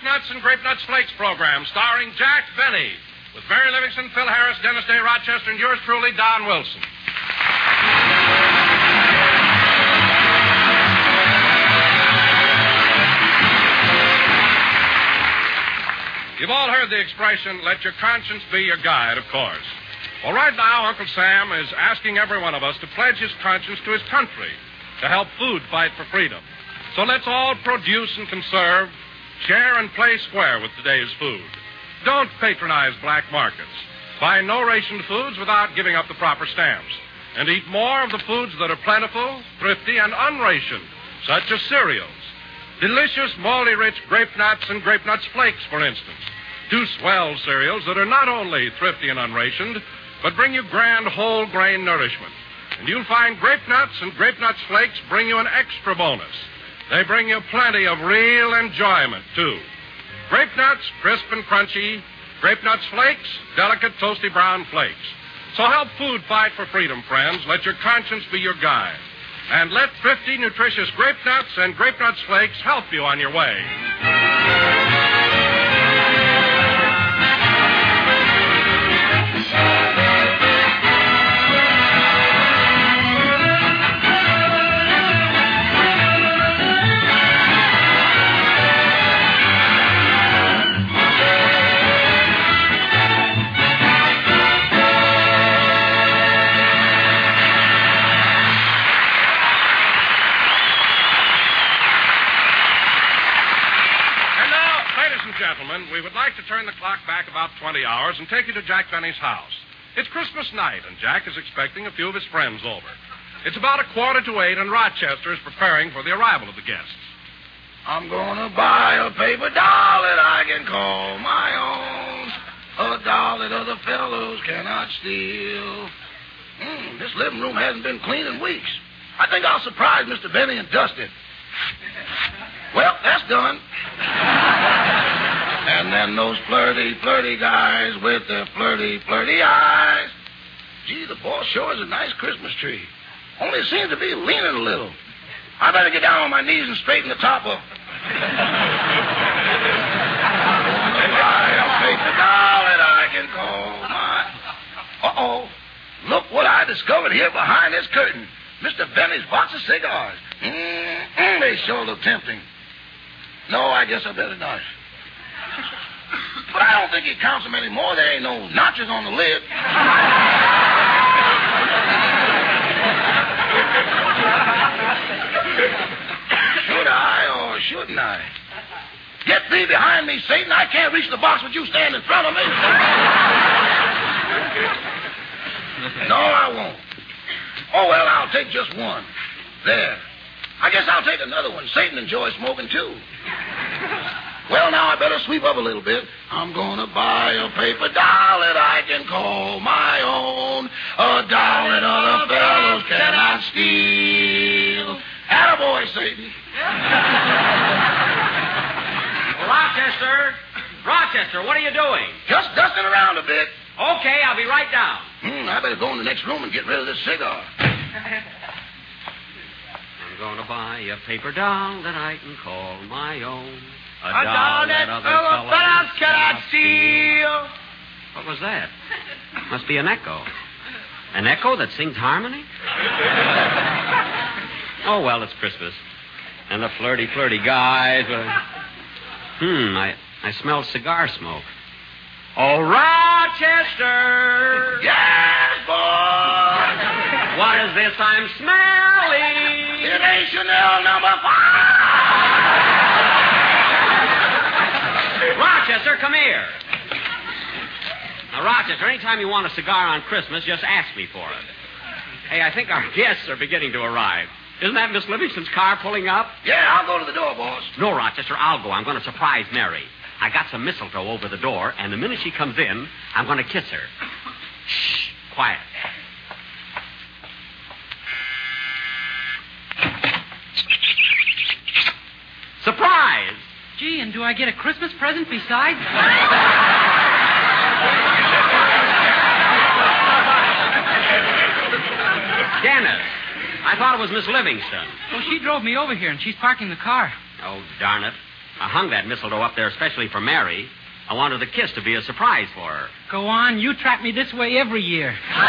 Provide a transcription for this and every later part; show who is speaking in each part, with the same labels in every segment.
Speaker 1: Nuts and Grape Nuts Flakes program starring Jack Benny with Barry Livingston, Phil Harris, Dennis Day Rochester, and yours truly, Don Wilson. You've all heard the expression, let your conscience be your guide, of course. Well, right now, Uncle Sam is asking every one of us to pledge his conscience to his country to help food fight for freedom. So let's all produce and conserve, share and play square with today's food. Don't patronize black markets. Buy no-rationed foods without giving up the proper stamps. And eat more of the foods that are plentiful, thrifty, and unrationed, such as cereals. Delicious, malty-rich Grape Nuts and Grape Nuts Flakes, for instance. Two swell cereals that are not only thrifty and unrationed, but bring you grand whole-grain nourishment. And you'll find Grape Nuts and Grape Nuts Flakes bring you an extra bonus. They bring you plenty of real enjoyment, too. Grape Nuts, crisp and crunchy. Grape Nuts Flakes, delicate, toasty brown flakes. So help food fight for freedom, friends. Let your conscience be your guide. And let thrifty, nutritious Grape Nuts and Grape Nuts Flakes help you on your way. Gentlemen, we would like to turn the clock back about 20 hours and take you to Jack Benny's house. It's Christmas night, and Jack is expecting a few of his friends over. It's about 7:45, and Rochester is preparing for the arrival of the guests.
Speaker 2: I'm gonna buy a paper doll that I can call my own, a doll that other fellows cannot steal. This living room hasn't been clean in weeks. I think I'll surprise Mr. Benny and dust it. Well, that's done. And then those flirty guys with their flirty eyes. Gee, the boss sure is a nice Christmas tree. Only seems to be leaning a little. I better get down on my knees and straighten the top up. I'll take the doll that I can call my... Uh-oh. Look what I discovered here behind this curtain. Mr. Benny's box of cigars. They sure look tempting. No, I guess I better not. But I don't think he counts them anymore. There ain't no notches on the lid. Should I or shouldn't I? Get thee behind me, Satan. I can't reach the box with you standing in front of me. No, I won't. Oh, well, I'll take just one. There. I guess I'll take another one. Satan enjoys smoking, too. Well, now I better sweep up a little bit. I'm going to buy a paper doll that I can call my own, a doll that other fellows cannot steal. Attaboy, Satan.
Speaker 3: Rochester, what are you doing?
Speaker 2: Just dusting around a bit.
Speaker 3: Okay, I'll be right down.
Speaker 2: I better go in the next room and get rid of this cigar.
Speaker 3: I'm going to buy a paper doll that I can call my own.
Speaker 2: A doll that other fellows cannot steal.
Speaker 3: What was that? Must be an echo. An echo that sings harmony? Oh, well, it's Christmas. And the flirty guys. I smell cigar smoke. Oh, Rochester!
Speaker 2: Yes, boy!
Speaker 3: What is this I'm smelling?
Speaker 2: It ain't Chanel number 5!
Speaker 3: Rochester, come here. Now, Rochester, anytime you want a cigar on Christmas, just ask me for it. Hey, I think our guests are beginning to arrive. Isn't that Miss Livingston's car pulling up?
Speaker 2: Yeah, I'll go to the door, boss.
Speaker 3: No, Rochester, I'll go. I'm going to surprise Mary. I got some mistletoe over the door, and the minute she comes in, I'm going to kiss her. Shh, quiet. Surprise!
Speaker 4: Gee, and do I get a Christmas present besides?
Speaker 3: Dennis, I thought it was Miss Livingston.
Speaker 4: Well, she drove me over here, and she's parking the car.
Speaker 3: Oh, darn it. I hung that mistletoe up there especially for Mary. I wanted the kiss to be a surprise for her.
Speaker 4: Go on. You trap me this way every year.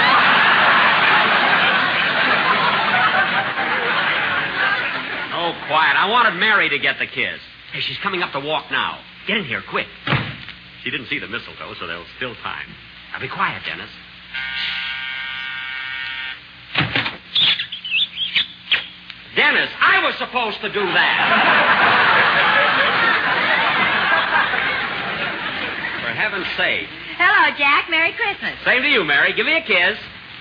Speaker 3: Oh, quiet. I wanted Mary to get the kiss. Hey, she's coming up the walk now. Get in here, quick. She didn't see the mistletoe, so there's still time. Now, be quiet, Dennis. Dennis, I was supposed to do that. For heaven's sake.
Speaker 5: Hello, Jack. Merry Christmas.
Speaker 3: Same to you, Mary. Give me a kiss.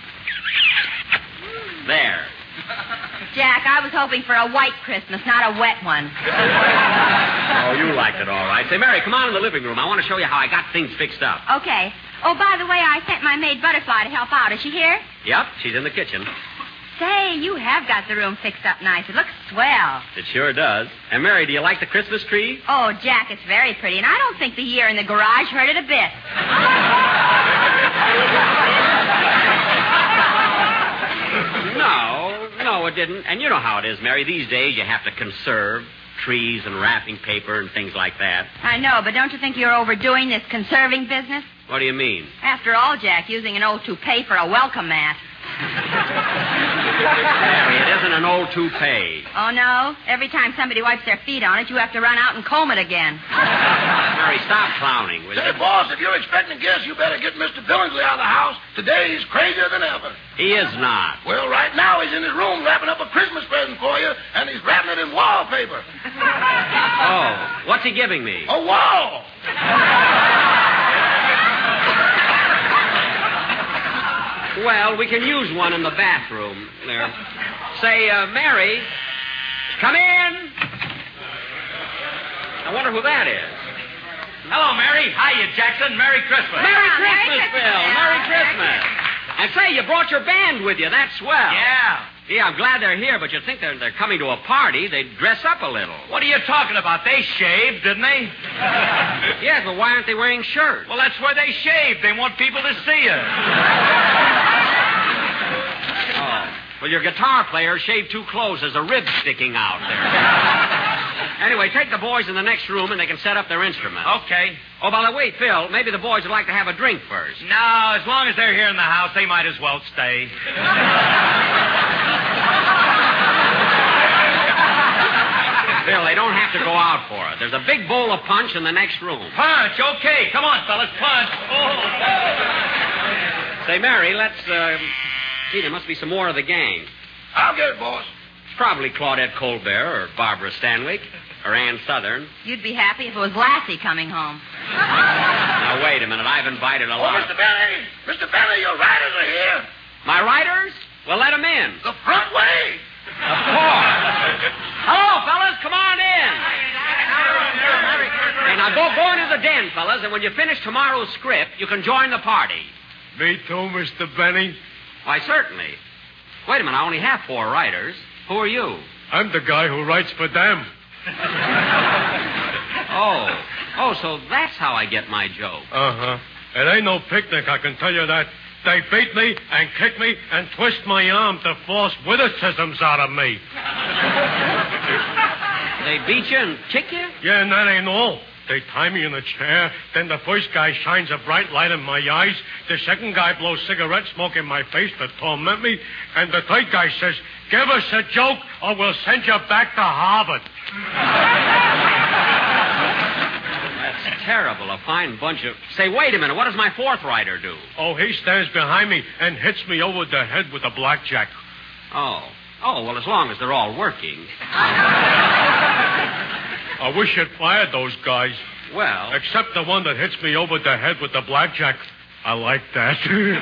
Speaker 3: There.
Speaker 5: Jack, I was hoping for a white Christmas, not a wet one.
Speaker 3: Oh, you liked it all right. Say, Mary, come on in the living room. I want to show you how I got things fixed up.
Speaker 5: Okay. Oh, by the way, I sent my maid Butterfly to help out. Is she here?
Speaker 3: Yep, she's in the kitchen.
Speaker 5: Say, you have got the room fixed up nice. It looks swell.
Speaker 3: It sure does. And, Mary, do you like the Christmas tree?
Speaker 5: Oh, Jack, it's very pretty, and I don't think the year in the garage hurt it a bit.
Speaker 3: No, it didn't. And you know how it is, Mary. These days you have to conserve trees and wrapping paper and things like that.
Speaker 5: I know, but don't you think you're overdoing this conserving business?
Speaker 3: What do you mean?
Speaker 5: After all, Jack, using an old toupee for a welcome mat.
Speaker 3: Mary, it isn't an old toupee.
Speaker 5: Oh, no? Every time somebody wipes their feet on it, you have to run out and comb it again.
Speaker 3: Mary, stop clowning, will you?
Speaker 2: Say, boss, if you're expecting guests, you better get Mr. Billingsley out of the house. Today he's crazier than ever.
Speaker 3: He is not.
Speaker 2: Well, right now he's in his room wrapping up a Christmas present for you, and he's wrapping it in wallpaper.
Speaker 3: Oh, what's he giving me?
Speaker 2: A wall!
Speaker 3: Well, we can use one in the bathroom. There. Say, Mary, come in. I wonder who that is.
Speaker 6: Hello, Mary. Hiya, Jackson. Merry Christmas.
Speaker 3: Merry
Speaker 5: Merry
Speaker 3: Christmas,
Speaker 5: Christmas,
Speaker 3: Bill.
Speaker 5: Bill.
Speaker 3: Merry Christmas. And say, you brought your band with you. That's swell.
Speaker 6: Yeah.
Speaker 3: Yeah, I'm glad they're here, but you'd think they're coming to a party. They'd dress up a little.
Speaker 6: What are you talking about? They shaved, didn't they?
Speaker 3: Yes, but why aren't they wearing shirts?
Speaker 6: Well, that's where they shaved. They want people to see you.
Speaker 3: Oh. Well, your guitar player shaved too close. There's a rib sticking out there. Anyway, take the boys in the next room and they can set up their instruments.
Speaker 6: Okay.
Speaker 3: Oh, by the way, Phil, maybe the boys would like to have a drink first.
Speaker 6: No, as long as they're here in the house, they might as well stay.
Speaker 3: Phil, they don't have to go out for it. There's a big bowl of punch in the next room.
Speaker 6: Punch, okay. Come on, fellas, punch. Oh.
Speaker 3: Say, Mary, let's, gee, there must be some more of the gang.
Speaker 2: I'll get it, boss.
Speaker 3: It's probably Claudette Colbert or Barbara Stanwyck or Ann Southern.
Speaker 5: You'd be happy if it was Lassie coming home.
Speaker 3: Now, wait a minute. I've invited a
Speaker 2: Oh,
Speaker 3: lot.
Speaker 2: Mr. Benny! Mr. Benny, your riders are here.
Speaker 3: My writers? Well, let them in.
Speaker 2: The front way.
Speaker 3: Of course. Hello, fellas. Come on in. Hey, now go into the den, fellas, and when you finish tomorrow's script, you can join the party.
Speaker 7: Me too, Mr. Benny.
Speaker 3: Why, certainly. Wait a minute. I only have 4 writers. Who are you?
Speaker 7: I'm the guy who writes for them.
Speaker 3: Oh, so that's how I get my joke.
Speaker 7: Uh-huh. It ain't no picnic, I can tell you that. They beat me and kick me and twist my arm to force witticisms out of me.
Speaker 3: They beat you and kick you?
Speaker 7: Yeah, and that ain't all. They tie me in a chair. Then the first guy shines a bright light in my eyes. The second guy blows cigarette smoke in my face to torment me. And the third guy says, "Give us a joke or we'll send you back to Harvard."
Speaker 3: That's terrible. A fine bunch of... Say, wait a minute. What does my 4th writer do?
Speaker 7: Oh, he stands behind me and hits me over the head with a blackjack.
Speaker 3: Oh, well, as long as they're all working.
Speaker 7: I wish you'd fired those guys.
Speaker 3: Well...
Speaker 7: Except the one that hits me over the head with the blackjack. I like that.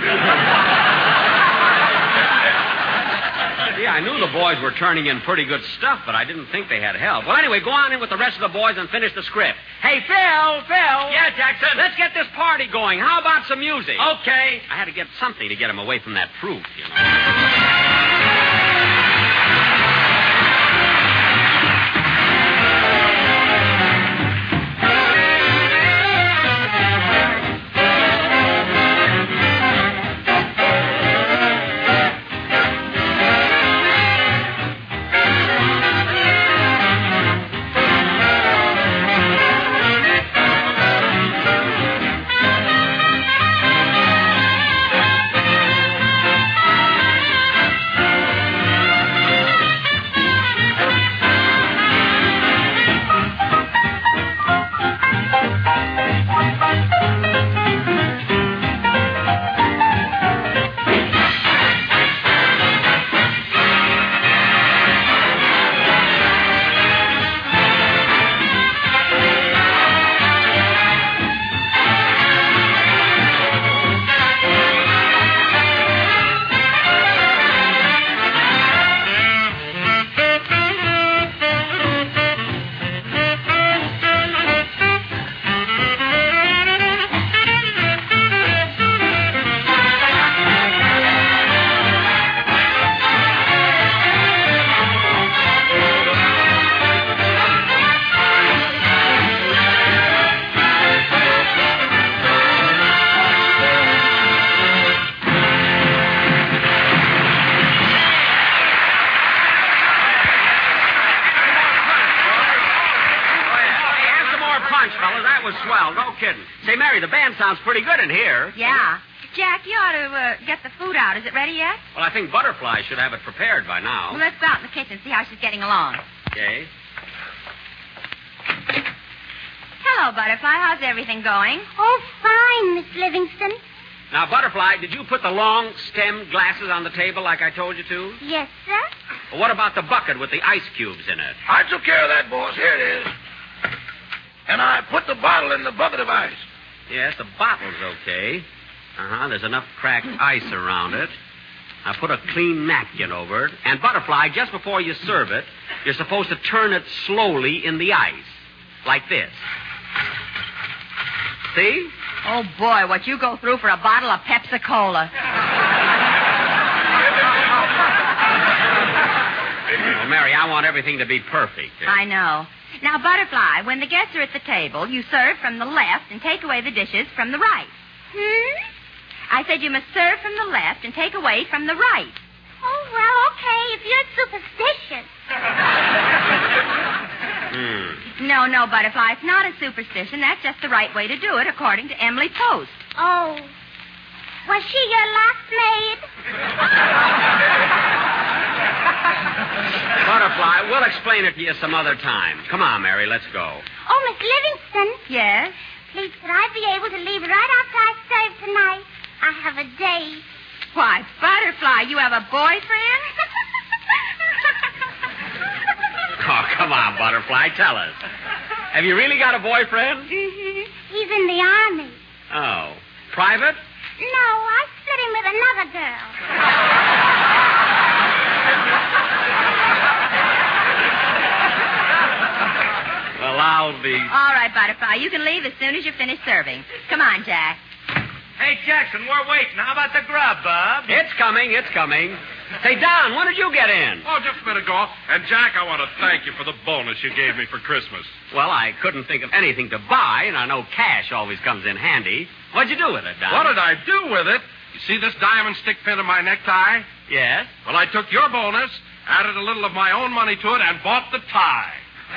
Speaker 3: Yeah, I knew the boys were turning in pretty good stuff, but I didn't think they had help. Well, anyway, go on in with the rest of the boys and finish the script. Hey, Phil!
Speaker 6: Yeah, Jackson?
Speaker 3: Let's get this party going. How about some music?
Speaker 6: Okay.
Speaker 3: I had to get something to get him away from that fruit, you know. swell. No kidding. Say, Mary, the band sounds pretty good in here.
Speaker 5: Yeah. Jack, you ought to get the food out. Is it ready yet?
Speaker 3: Well, I think Butterfly should have it prepared by now.
Speaker 5: Well, let's go out in the kitchen and see how she's getting along.
Speaker 3: Okay.
Speaker 5: Hello, Butterfly. How's everything going?
Speaker 8: Oh, fine, Miss Livingston.
Speaker 3: Now, Butterfly, did you put the long stem glasses on the table like I told you to?
Speaker 8: Yes, sir.
Speaker 3: Well, what about the bucket with the ice cubes in it?
Speaker 2: I took care of that, boss. Here it is. And I put the bottle in the bucket of ice.
Speaker 3: Yes, the bottle's okay. There's enough cracked ice around it. I put a clean napkin over it. And, Butterfly, just before you serve it, you're supposed to turn it slowly in the ice. Like this. See?
Speaker 5: Oh, boy, what you go through for a bottle of Pepsi-Cola.
Speaker 3: Well, Mary, I want everything to be perfect.
Speaker 5: I know. Now, Butterfly, when the guests are at the table, you serve from the left and take away the dishes from the right. I said you must serve from the left and take away from the right.
Speaker 8: Oh, well, okay, if you're superstitious.
Speaker 5: No, Butterfly, it's not a superstition. That's just the right way to do it, according to Emily Post.
Speaker 8: Oh. Was she your last maid?
Speaker 3: Butterfly, we'll explain it to you some other time. Come on, Mary, let's go.
Speaker 8: Oh, Miss Livingston.
Speaker 5: Yes?
Speaker 8: Please, could I be able to leave right after I serve tonight? I have a date.
Speaker 5: Why, Butterfly, you have a boyfriend?
Speaker 3: Oh, come on, Butterfly, tell us. Have you really got a boyfriend?
Speaker 8: Mm-hmm. He's in the army.
Speaker 3: Oh. Private?
Speaker 8: No, I split him with another girl.
Speaker 3: Well, I'll be...
Speaker 5: All right, Butterfly, you can leave as soon as you finish serving. Come on, Jack.
Speaker 6: Hey, Jackson, we're waiting. How about the grub, Bob?
Speaker 3: It's coming. Say, Don, when did you get in?
Speaker 1: Oh, just a minute ago. And, Jack, I want to thank you for the bonus you gave me for Christmas.
Speaker 3: Well, I couldn't think of anything to buy, and I know cash always comes in handy. What'd you do with it, Don?
Speaker 1: What did I do with it? You see this diamond stick pin in my necktie?
Speaker 3: Yes?
Speaker 1: Well, I took your bonus, added a little of my own money to it, and bought the tie.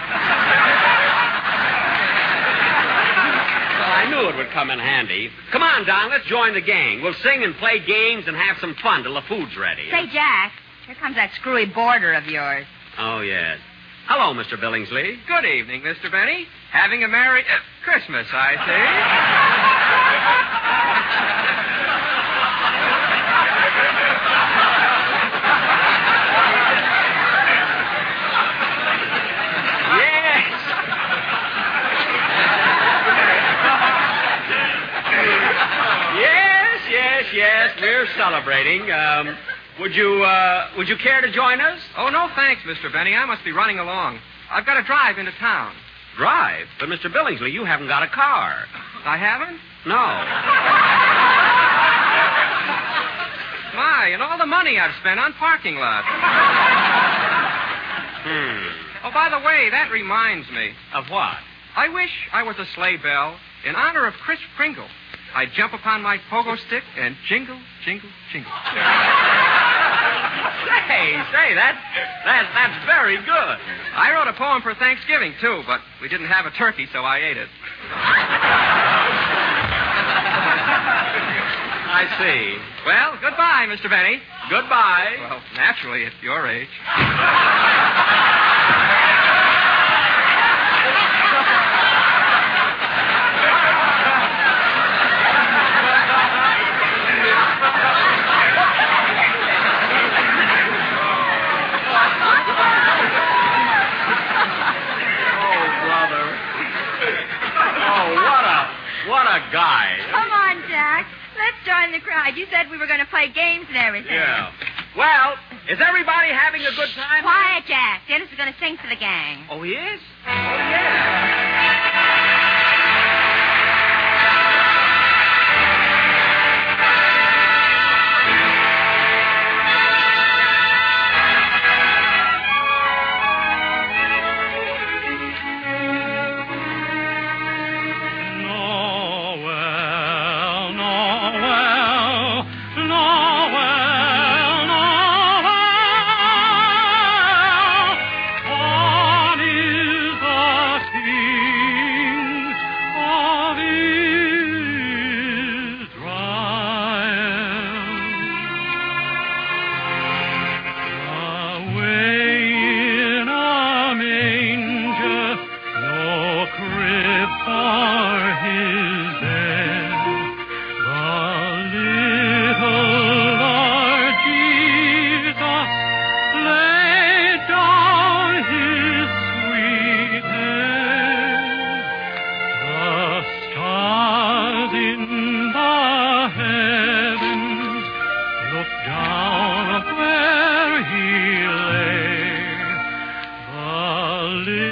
Speaker 3: Well, I knew it would come in handy. Come on, Don, let's join the gang. We'll sing and play games and have some fun till the food's ready.
Speaker 5: Say, Jack, here comes that screwy boarder of yours.
Speaker 3: Oh, yes. Hello, Mr. Billingsley.
Speaker 9: Good evening, Mr. Benny. Having a merry Christmas, I see.
Speaker 3: Yes, we're celebrating. Would you care to join us?
Speaker 9: Oh, no, thanks, Mr. Benny. I must be running along. I've got to drive into town.
Speaker 3: Drive? But, Mr. Billingsley, you haven't got a car.
Speaker 9: I haven't?
Speaker 3: No.
Speaker 9: My, and all the money I've spent on parking lots. Oh, by the way, that reminds me.
Speaker 3: Of what?
Speaker 9: I wish I was a sleigh bell in honor of Kris Kringle. I'd jump upon my pogo stick and jingle, jingle, jingle.
Speaker 3: Say, that's very good.
Speaker 9: I wrote a poem for Thanksgiving, too, but we didn't have a turkey, so I ate it.
Speaker 3: I see.
Speaker 9: Well, goodbye, Mr. Benny.
Speaker 3: Goodbye.
Speaker 9: Well, naturally, at your age.
Speaker 3: What a guy.
Speaker 5: Come on, Jack. Let's join the crowd. You said we were going to play games and everything.
Speaker 3: Yeah. Well, is everybody having a good time?
Speaker 5: Quiet, Jack. Dennis is going to sing for the gang.
Speaker 3: Oh, he is? Oh, yeah.
Speaker 7: On is the sea.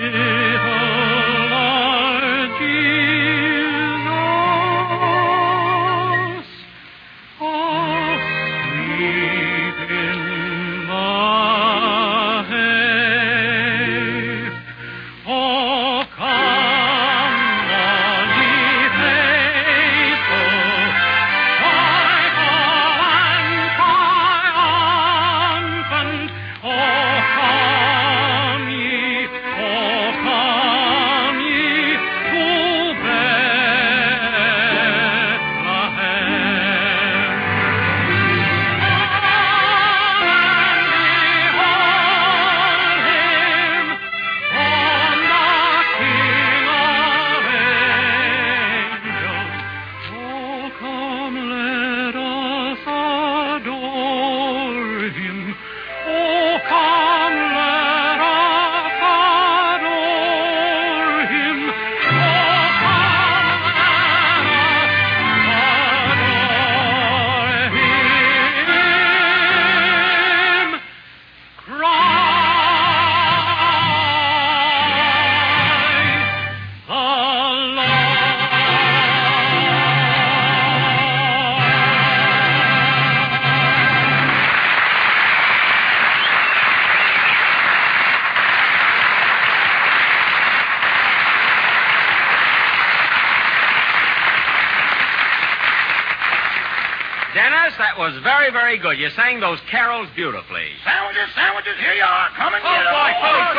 Speaker 3: Dennis, that was very, very good. You sang those carols beautifully.
Speaker 2: Sandwiches, sandwiches, here you are. Come and get them.
Speaker 3: Boy.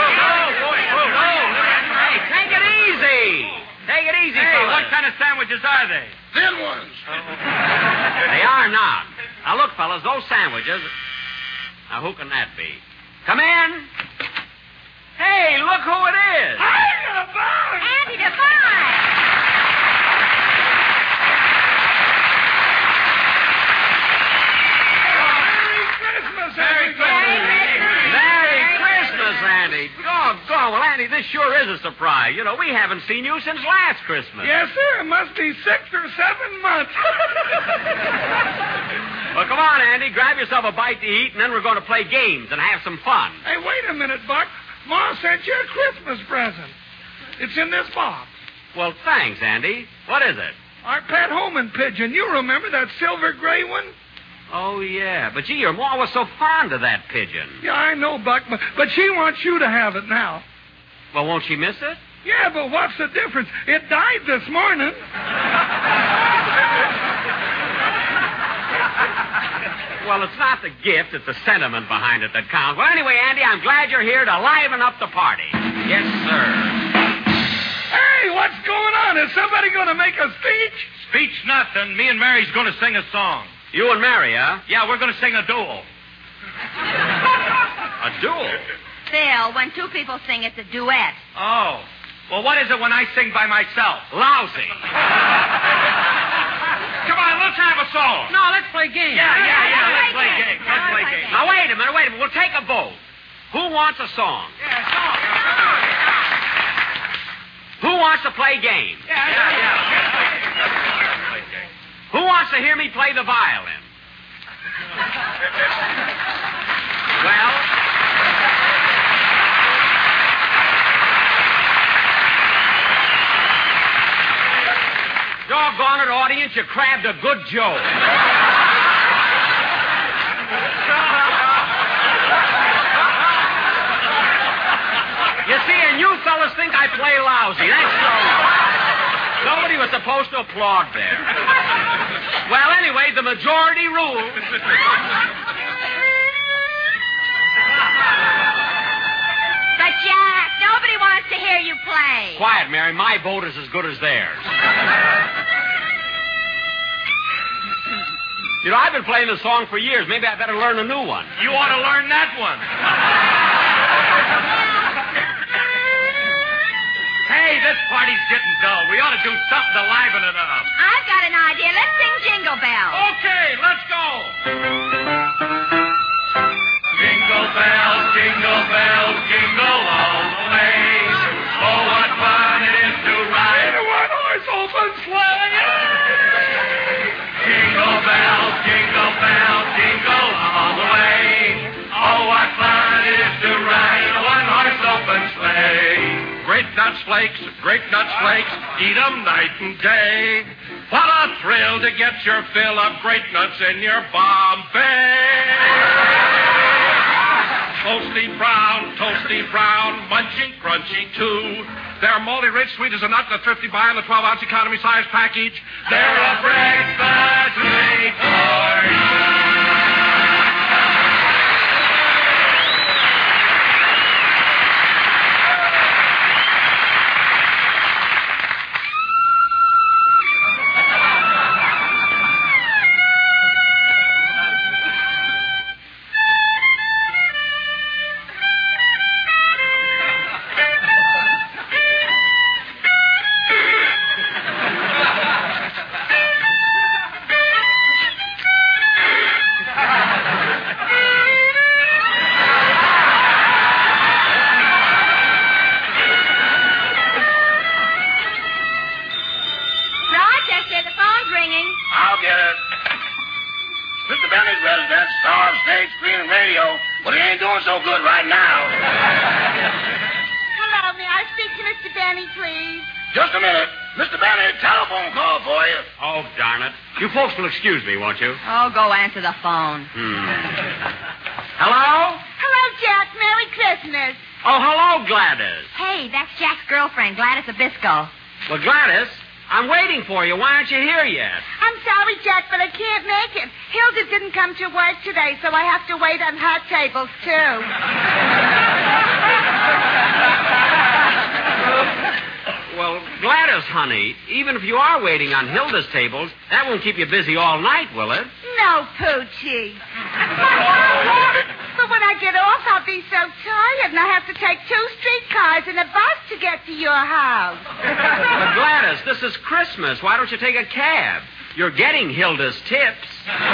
Speaker 3: Hey, take it easy. Take it easy,
Speaker 6: Hey,
Speaker 3: fellas.
Speaker 6: what kind of sandwiches are they?
Speaker 2: Thin ones.
Speaker 3: They are not. Now, look, fellas, those sandwiches... Now, who can that be? Come in. Hey, look who it is.
Speaker 5: Andy Devine!
Speaker 3: Merry Christmas, Andy. Doggone. Well, Andy, this sure is a surprise. You know, we haven't seen you since last Christmas.
Speaker 10: Yes, sir. It must be 6 or 7 months.
Speaker 3: Well, come on, Andy. Grab yourself a bite to eat, and then we're going to play games and have some fun.
Speaker 10: Hey, wait a minute, Buck. Ma sent you a Christmas present. It's in this box.
Speaker 3: Well, thanks, Andy. What is it?
Speaker 10: Our pet homing pigeon. You remember that silver gray one?
Speaker 3: Oh, yeah. But, gee, your ma was so fond of that pigeon.
Speaker 10: Yeah, I know, Buck, but she wants you to have it now.
Speaker 3: Well, won't she miss it?
Speaker 10: Yeah, but what's the difference? It died this morning.
Speaker 3: Well, it's not the gift, it's the sentiment behind it that counts. Well, anyway, Andy, I'm glad you're here to liven up the party. Yes, sir.
Speaker 10: Hey, what's going on? Is somebody going to make a speech?
Speaker 6: Speech nothing. Me and Mary's going to sing a song.
Speaker 3: You and Mary, huh?
Speaker 6: Yeah, we're going to sing a duel.
Speaker 3: A duel?
Speaker 5: Phil, when two people sing, it's a duet.
Speaker 6: Oh. Well, what is it when I sing by myself?
Speaker 3: Lousy.
Speaker 6: Come on, let's have a song.
Speaker 4: No, let's play games.
Speaker 6: Yeah, let's play games. Let's play games.
Speaker 3: Now, wait a minute. We'll take a vote. Who wants a song?
Speaker 6: Yeah, song.
Speaker 3: Who wants to play games? Who wants to hear me play the violin? Well... Doggone it, audience, you crabbed a good joke. You see, and you fellas think I play lousy. That's so. Nobody was supposed to applaud there. Well, anyway, the majority rules.
Speaker 5: But, Jack, nobody wants to hear you play.
Speaker 3: Quiet, Mary. My vote is as good as theirs. You know, I've been playing this song for years. Maybe I better learn a new one.
Speaker 6: You ought to learn that one. Hey, this party's getting dull. We ought to do something to liven it up.
Speaker 5: I've got an idea. Let's sing Jingle Bells.
Speaker 6: Okay, let's go. Jingle bells, jingle all the way. Oh, what fun it is to ride
Speaker 10: In a one-horse open sleigh.
Speaker 6: Jingle bells, jingle all the way. Oh, what fun it is to ride a one-horse open sleigh.
Speaker 1: Great Nuts Flakes, Great Nuts Flakes, eat 'em night and day. What a thrill to get your fill of Great Nuts in your Bombay. Toasty brown, munchy, crunchy, too. They're moldy rich, sweet as a nut, the thrifty buy in the 12-ounce economy size package. They're a breakfast treat for you.
Speaker 3: Excuse me, won't you?
Speaker 5: Oh, go answer the phone.
Speaker 3: Hello?
Speaker 8: Hello, Jack. Merry Christmas.
Speaker 3: Oh, hello, Gladys.
Speaker 5: Hey, that's Jack's girlfriend, Gladys Abisco.
Speaker 3: Well, Gladys, I'm waiting for you. Why aren't you here yet?
Speaker 8: I'm sorry, Jack, but I can't make it. Hilda didn't come to work today, so I have to wait on her tables, too.
Speaker 3: Well, Gladys, honey, even if you are waiting on Hilda's tables, that won't keep you busy all night, will it?
Speaker 8: No, Poochie. But when I get off, I'll be so tired, and I have to take 2 streetcars and a bus to get to your house.
Speaker 3: But, Gladys, this is Christmas. Why don't you take a cab? You're getting Hilda's tips.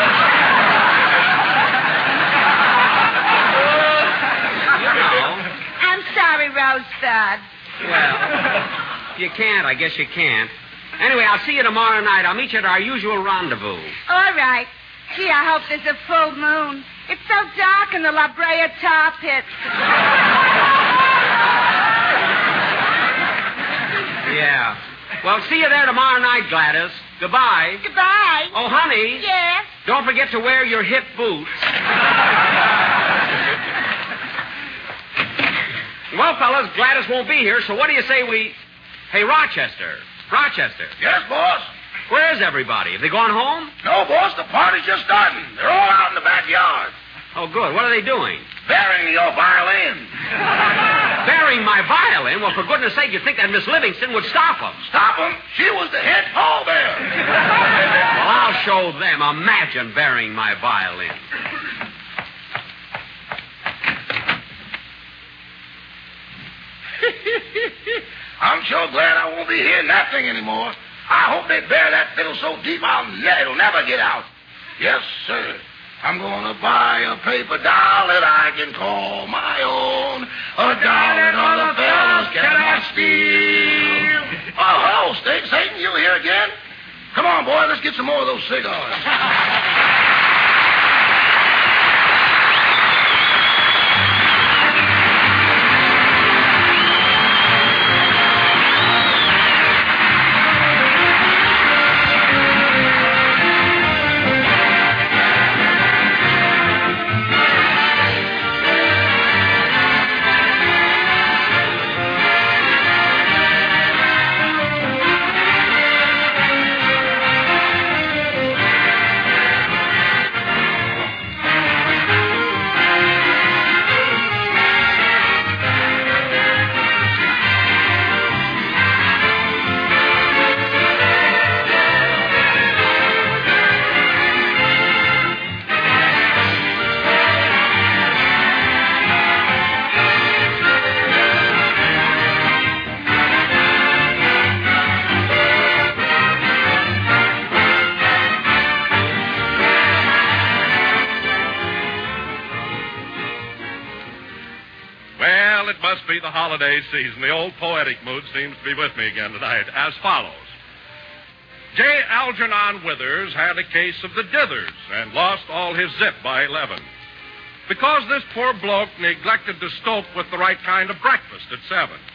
Speaker 3: You know.
Speaker 8: I'm sorry, Rosebud.
Speaker 3: Well... You can't. I guess you can't. Anyway, I'll see you tomorrow night. I'll meet you at our usual rendezvous.
Speaker 8: All right. Gee, I hope there's a full moon. It's so dark in the La Brea tar pits.
Speaker 3: Yeah. Well, see you there tomorrow night, Gladys. Goodbye.
Speaker 8: Goodbye.
Speaker 3: Oh, honey.
Speaker 8: Yes?
Speaker 3: Don't forget to wear your hip boots. Well, fellas, Gladys won't be here, so what do you say we... Hey, Rochester.
Speaker 2: Yes, boss?
Speaker 3: Where's everybody? Have they gone home?
Speaker 2: No, boss. The party's just starting. They're all out in the backyard.
Speaker 3: Oh, good. What are they doing?
Speaker 2: Burying your violin.
Speaker 3: Burying my violin? Well, for goodness sake, you'd think that Miss Livingston would stop them.
Speaker 2: Stop them? She was the head pallbearer.
Speaker 3: Well, I'll show them. Imagine burying my violin.
Speaker 2: I'm sure glad I won't be hearing that thing anymore. I hope they bury that fiddle so deep it'll never get out. Yes, sir. I'm going to buy a paper doll that I can call my own. A doll that other fellows cannot steal. Oh, hello, Satan, you here again? Come on, boy, let's get some more of those cigars.
Speaker 1: The holiday season. The old poetic mood seems to be with me again tonight. As follows. J. Algernon Withers had a case of the dithers and lost all his zip by 11. Because this poor bloke neglected to stoke with the right kind of breakfast at 7.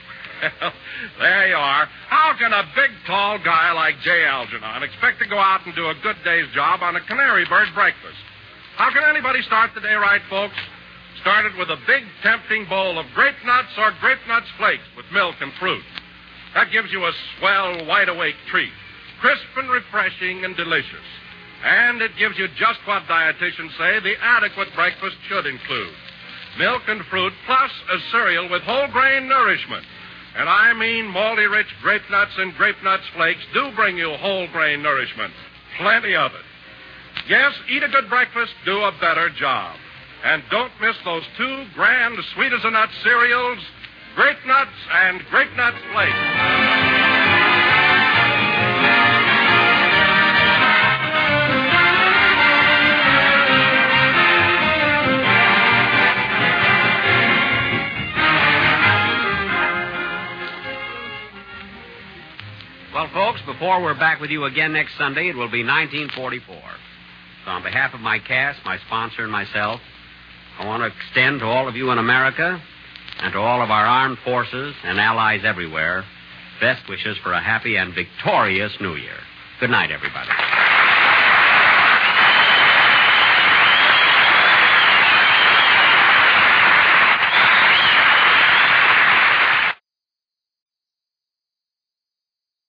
Speaker 1: Well, there you are. How can a big, tall guy like J. Algernon expect to go out and do a good day's job on a canary bird breakfast? How can anybody start the day right, folks? Start it with a big, tempting bowl of grape nuts or grape nuts flakes with milk and fruit. That gives you a swell, wide-awake treat, crisp and refreshing and delicious. And it gives you just what dietitians say the adequate breakfast should include. Milk and fruit plus a cereal with whole grain nourishment. And I mean malty-rich grape nuts and grape nuts flakes do bring you whole grain nourishment. Plenty of it. Yes, eat a good breakfast, do a better job. And don't miss those two grand sweet-as-a-nut cereals, Grape Nuts and Grape Nuts Flakes.
Speaker 3: Well, folks, before we're back with you again next Sunday, it will be 1944. So on behalf of my cast, my sponsor, and myself, I want to extend to all of you in America and to all of our armed forces and allies everywhere best wishes for a happy and victorious New Year. Good night, everybody.